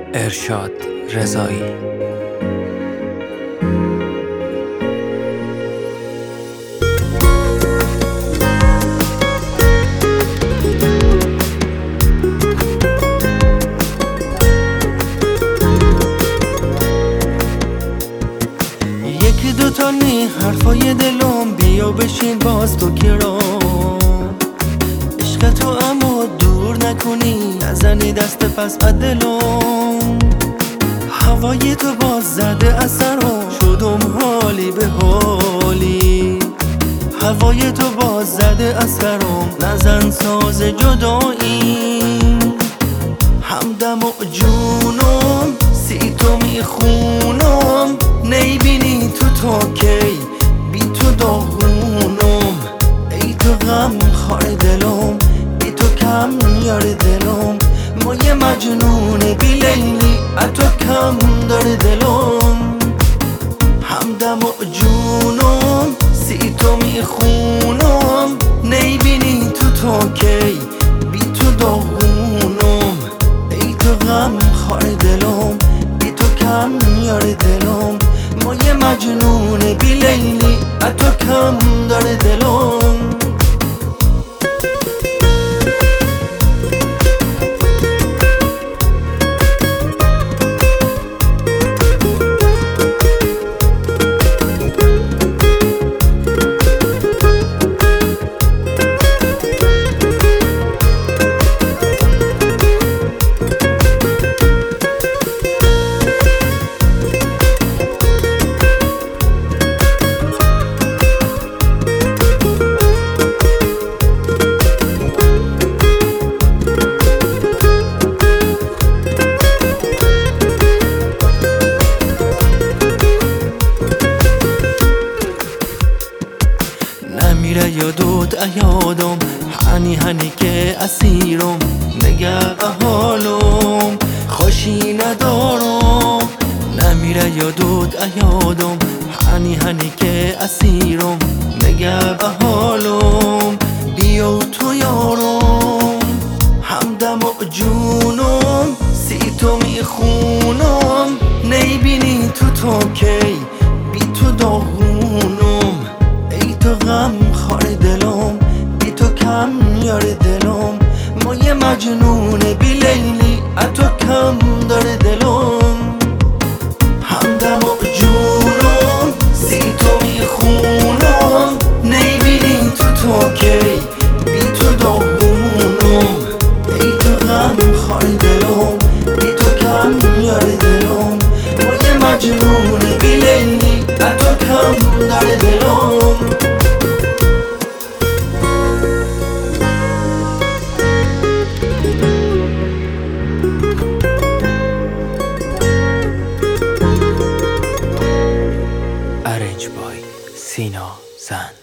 ارشاد رضایی. یکی دوتا نی حرفای دلم، بیا بشین باز تو کرام. عشق تو اما دور نکنی، نزنی دست پس بد دلم. هوای تو باز زده اثرم، شدم حالی به حالی. هوای تو باز زده اثرم، نزن ساز جدایی. همدم و جونم سی تو میخونم، نیبینی تو تا کی بی تو داغونم. ای تو غم خار دلم، بی تو کم یار دلم. ما یه مجنون بی لیلی، اتو کم داره دلم. همدم و جونم سی تو میخونم، نیبینی تو تا کی بی تو داغونم. ای تو غم خار دلم، بی تو کم یار دلم. ما یه مجنون بی لیلی، اتو کم داره دلم. نمیره یادت ایادم، هنی که اسیرم. نگه به حالم خوشی ندارم. نمیره یادت ایادم، هنی که اسیرم. نگه به حالم بیا تو یارم. همدم و جونم سی تو میخونم، نیبینی تو تا کی بی تو داغونم. ای تو غم خار دلم، بی تو کم یار دلم. ما یه مجنون بی لیلی، اتو کم داره دلم. همدم و جونم سی تو میخونم، نیبینی تو تا کی بی تو داغونم. ای تو غم خار دلم، بی تو کم یار دلم. ما یه مجنون بی لیلی، اتو کم داره دلم. ارنج بای سینا زند.